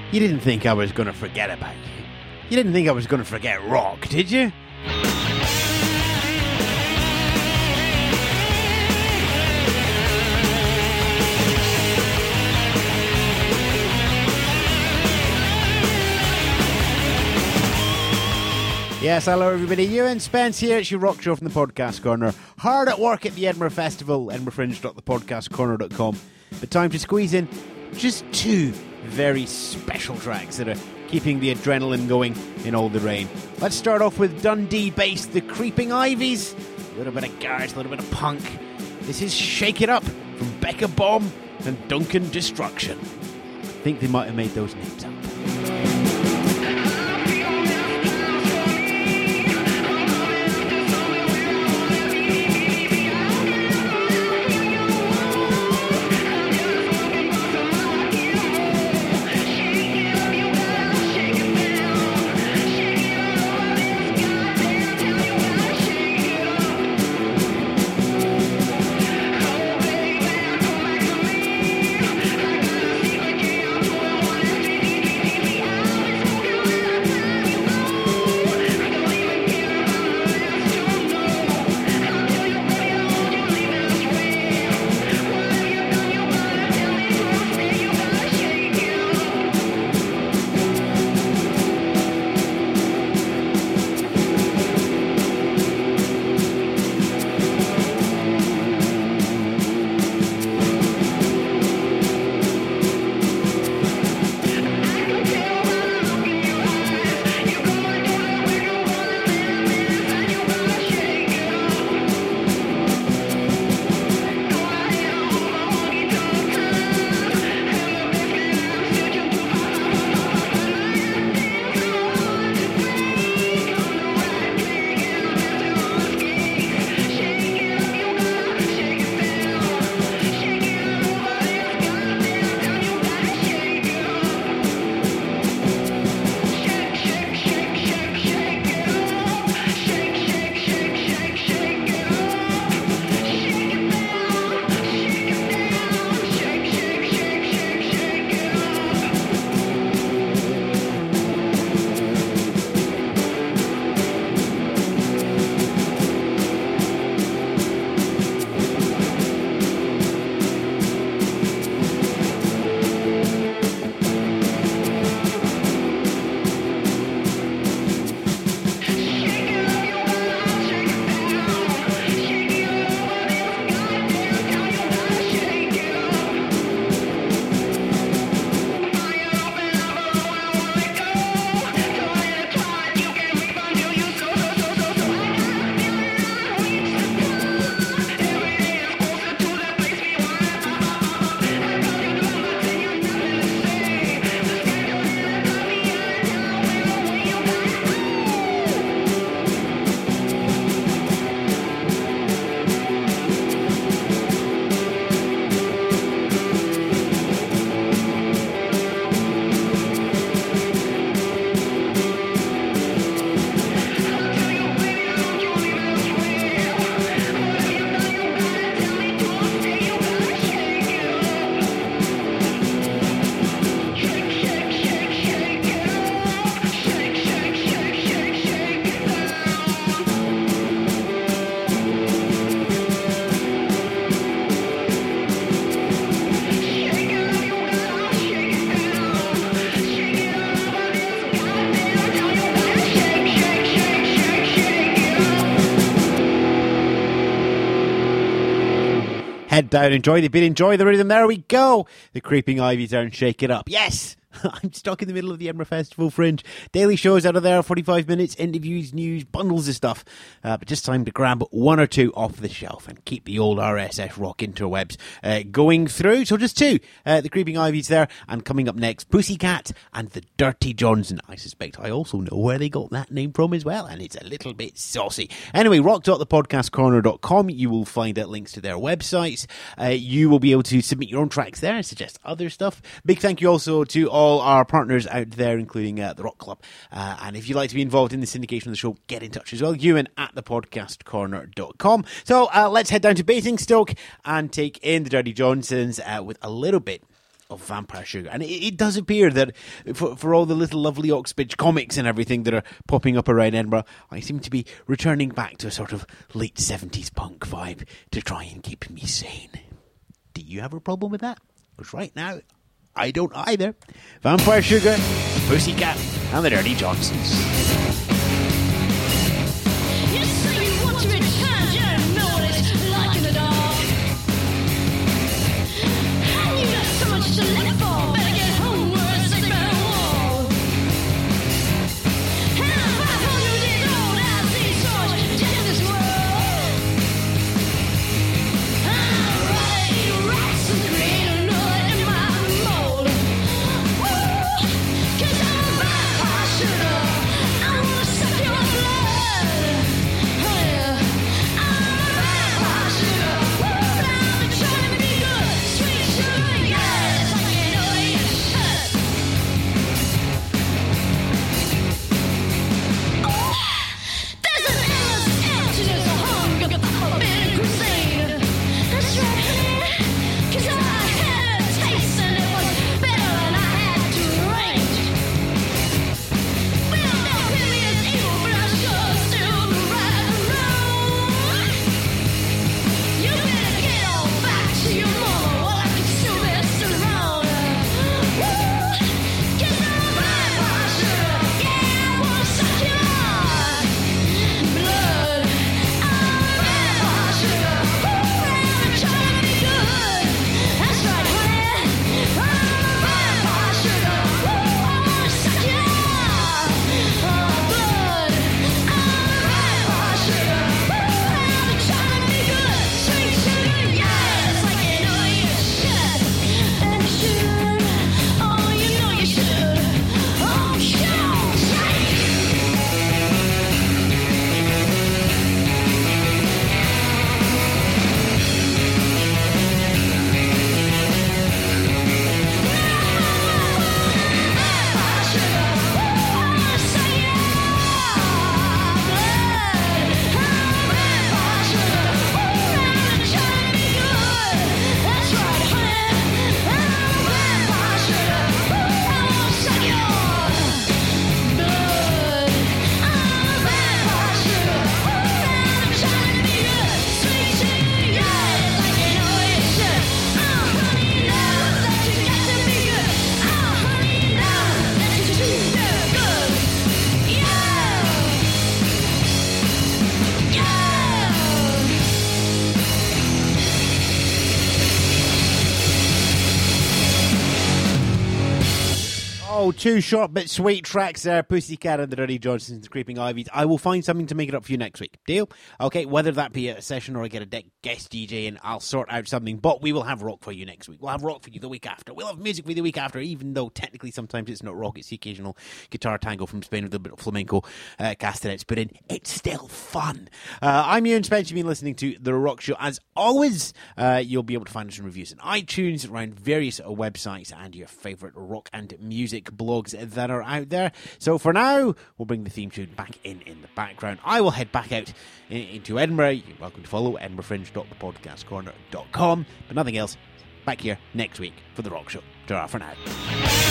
You didn't think I was going to forget about you. You didn't think I was going to forget rock, did you? Yes, hello everybody, Ewan Spence here, it's your rock show from the Podcast Corner. Hard at work at the Edinburgh Festival, edinburghfringe.thepodcastcorner.com. But time to squeeze in just two very special tracks that are keeping the adrenaline going in all the rain. Let's start off with Dundee-based The Creeping Ivies. A little bit of garage, a little bit of punk. This is Shake It Up from Becca Bomb and Duncan Destruction. I think they might have made those names up. Head down, enjoy the beat, enjoy the rhythm. There we go. The Creeping Ivies are and Shake It Up. Yes, I'm stuck in the middle of the Edinburgh Festival Fringe. Daily shows out of there, 45 minutes, interviews, news, bundles of stuff. But just time to grab one or two off the shelf and keep the old RSS rock interwebs going through. So just two, the Creeping Ivies there, and coming up next, Pussycat and the Dirty Johnson. I suspect I also know where they got that name from as well, and it's a little bit saucy. Anyway, rock.thepodcastcorner.com, you will find out links to their websites. You will be able to submit your own tracks there and suggest other stuff. Big thank you also to all our partners out there, including the Rock Club. And if you'd like to be involved in the syndication of the show, get in touch as well. Ewan at thepodcastcorner.com. So let's head down to Basingstoke and take in the Dirty Johnsons with a little bit of Vampire Sugar. And it does appear that for all the little lovely Oxbridge comics and everything that are popping up around Edinburgh, I seem to be returning back to a sort of late 70s punk vibe to try and keep me sane. Do you have a problem with that? Because right now, I don't either. Vampire Sugar, Pussycat, and the Dirty Johnsons. Two short but sweet tracks there, Pussycat and the Dirty Johnsons, Creeping Ivies. I will find something to make it up for you next week. Deal? Okay, whether that be a session or I get a guest DJ and I'll sort out something, but we will have rock for you next week. We'll have rock for you the week after. We'll have music for you the week after, even though technically sometimes it's not rock, it's the occasional guitar tango from Spain with a bit of flamenco castanets put in. It's still fun. I'm Ewan Spence. You've been listening to The Rock Show. As always, you'll be able to find us in reviews on iTunes, around various websites, and your favourite rock and music blogs that are out there. So for now, we'll bring the theme tune back in the background. I will head back out into Edinburgh. You're welcome to follow edinburghfringe.thepodcastcorner.com. But nothing else. Back here next week for The Rock Show. Ta-ra for now.